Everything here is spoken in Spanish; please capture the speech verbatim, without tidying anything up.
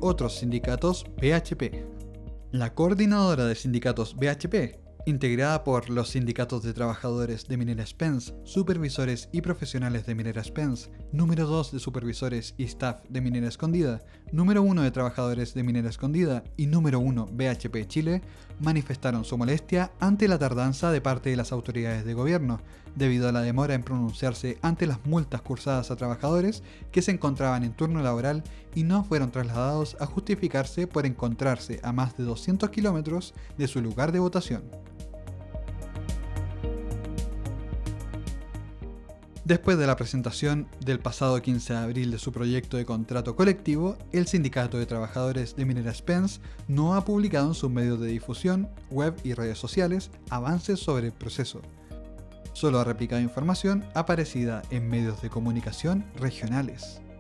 otros sindicatos B H P. La Coordinadora de Sindicatos B H P, integrada por los sindicatos de trabajadores de Minera Spence, supervisores y profesionales de Minera Spence, número dos de supervisores y staff de Minera Escondida, número uno de trabajadores de Minera Escondida y número uno B H P Chile, manifestaron su molestia ante la tardanza de parte de las autoridades de gobierno, debido a la demora en pronunciarse ante las multas cursadas a trabajadores que se encontraban en turno laboral y no fueron trasladados a justificarse por encontrarse a más de doscientos kilómetros de su lugar de votación. Después de la presentación del pasado quince de abril de su proyecto de contrato colectivo, el Sindicato de Trabajadores de Minera Spence no ha publicado en sus medios de difusión, web y redes sociales avances sobre el proceso. Solo ha replicado información aparecida en medios de comunicación regionales.